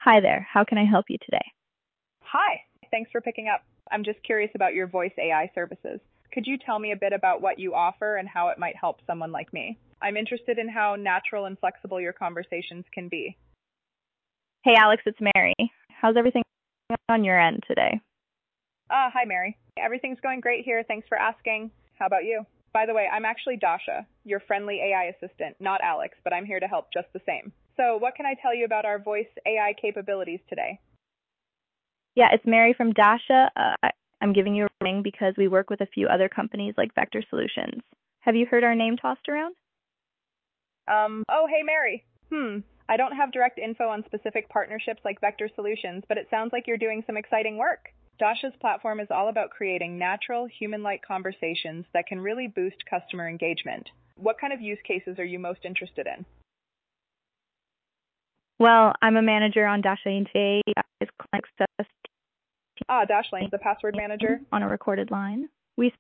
Hi there. How can I help you today? Hi, thanks for picking up. I'm just curious about your voice AI services. Could you tell me a bit about what you offer and how it might help someone like me? I'm interested in how natural and flexible your conversations can be. Hey, Alex, it's Mary. How's everything on your end today? Hi, Mary. Everything's going great here. Thanks for asking. How about you? By the way, I'm actually Dasha, your friendly AI assistant, not Alex, but I'm here to help just the same. So, what can I tell you about our voice AI capabilities today? Yeah, it's Mary from Dasha. I'm giving you a ring because we work with a few other companies like Vector Solutions. Have you heard our name tossed around? Oh, hey, Mary. I don't have direct info on specific partnerships like Vector Solutions, but it sounds like you're doing some exciting work. Dasha's platform is all about creating natural, human-like conversations that can really boost customer engagement. What kind of use cases are you most interested in? Well, I'm a manager on Dasha today. Is client success Dashlane, the password manager. on a recorded line. We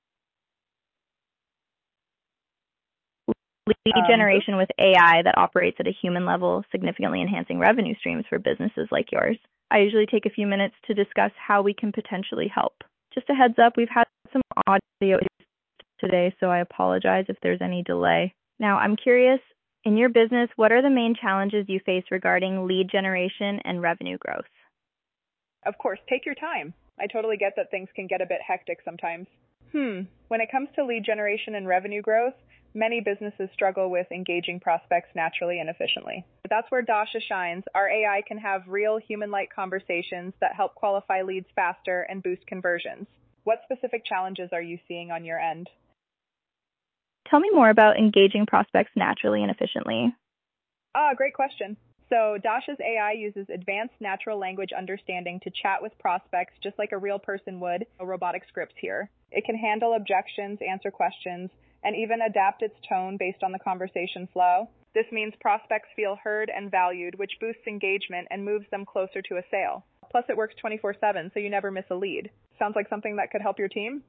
lead generation with AI that operates at a human level, significantly enhancing revenue streams for businesses like yours. I usually take a few minutes to discuss how we can potentially help. Just a heads up, we've had some audio today, so I apologize if there's any delay. Now, I'm curious, in your business, what are the main challenges you face regarding lead generation and revenue growth? Of course, take your time. I totally get that things can get a bit hectic sometimes. When it comes to lead generation and revenue growth, many businesses struggle with engaging prospects naturally and efficiently. That's where Dasha shines. Our AI can have real human-like conversations that help qualify leads faster and boost conversions. What specific challenges are you seeing on your end? Tell me more about engaging prospects naturally and efficiently. Great question. So Dasha's AI uses advanced natural language understanding to chat with prospects just like a real person would. No robotic scripts here. It can handle objections, answer questions, and even adapt its tone based on the conversation flow. This means prospects feel heard and valued, which boosts engagement and moves them closer to a sale. Plus, it works 24/7, so you never miss a lead. Sounds like something that could help your team?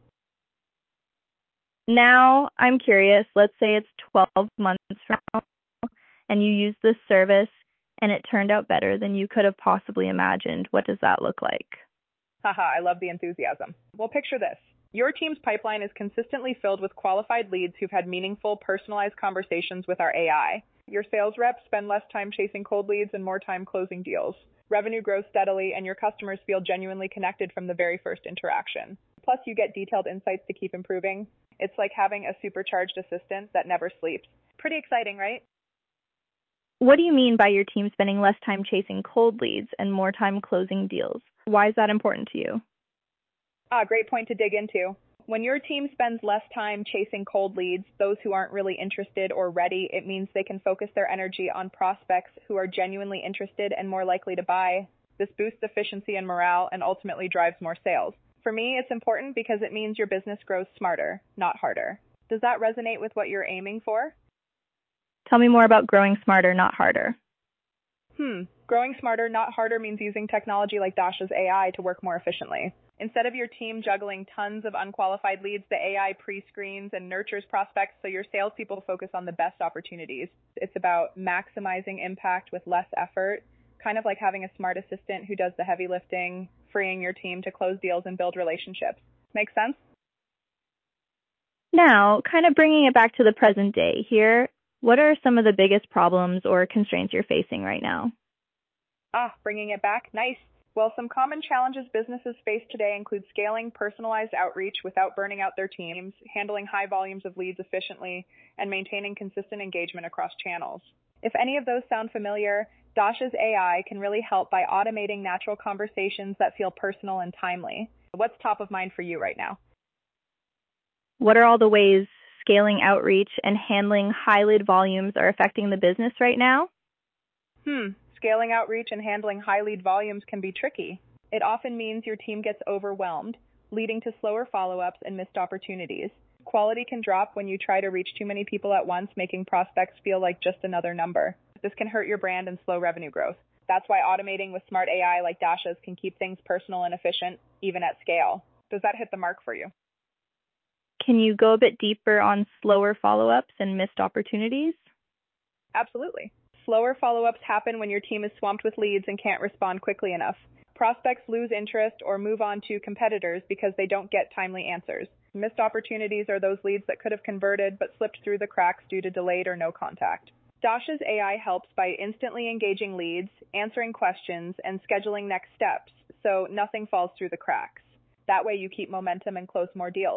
Now, I'm curious, let's say it's 12 months from now, and you use this service, and it turned out better than you could have possibly imagined. What does that look like? Haha, I love the enthusiasm. Well, picture this. Your team's pipeline is consistently filled with qualified leads who've had meaningful, personalized conversations with our AI. Your sales reps spend less time chasing cold leads and more time closing deals. Revenue grows steadily, and your customers feel genuinely connected from the very first interaction. Plus, you get detailed insights to keep improving. It's like having a supercharged assistant that never sleeps. Pretty exciting, right? What do you mean by your team spending less time chasing cold leads and more time closing deals? Why is that important to you? Great point to dig into. When your team spends less time chasing cold leads, those who aren't really interested or ready, it means they can focus their energy on prospects who are genuinely interested and more likely to buy. This boosts efficiency and morale and ultimately drives more sales. For me, it's important because it means your business grows smarter, not harder. Does that resonate with what you're aiming for? Tell me more about growing smarter, not harder. Growing smarter, not harder means using technology like Dasha's AI to work more efficiently. Instead of your team juggling tons of unqualified leads, the AI pre-screens and nurtures prospects so your salespeople focus on the best opportunities. It's about maximizing impact with less effort, kind of like having a smart assistant who does the heavy lifting, freeing your team to close deals and build relationships. Make sense? Now, kind of bringing it back to the present day here, what are some of the biggest problems or constraints you're facing right now? Bringing it back. Nice. Well, some common challenges businesses face today include scaling personalized outreach without burning out their teams, handling high volumes of leads efficiently, and maintaining consistent engagement across channels. If any of those sound familiar, Dasha's AI can really help by automating natural conversations that feel personal and timely. What's top of mind for you right now? What are all the ways scaling outreach and handling high lead volumes are affecting the business right now? Scaling outreach and handling high lead volumes can be tricky. It often means your team gets overwhelmed, leading to slower follow-ups and missed opportunities. Quality can drop when you try to reach too many people at once, making prospects feel like just another number. This can hurt your brand and slow revenue growth. That's why automating with smart AI like Dasha's can keep things personal and efficient, even at scale. Does that hit the mark for you? Can you go a bit deeper on slower follow-ups and missed opportunities? Absolutely. Slower follow-ups happen when your team is swamped with leads and can't respond quickly enough. Prospects lose interest or move on to competitors because they don't get timely answers. Missed opportunities are those leads that could have converted but slipped through the cracks due to delayed or no contact. Dasha's AI helps by instantly engaging leads, answering questions, and scheduling next steps, so nothing falls through the cracks. That way you keep momentum and close more deals.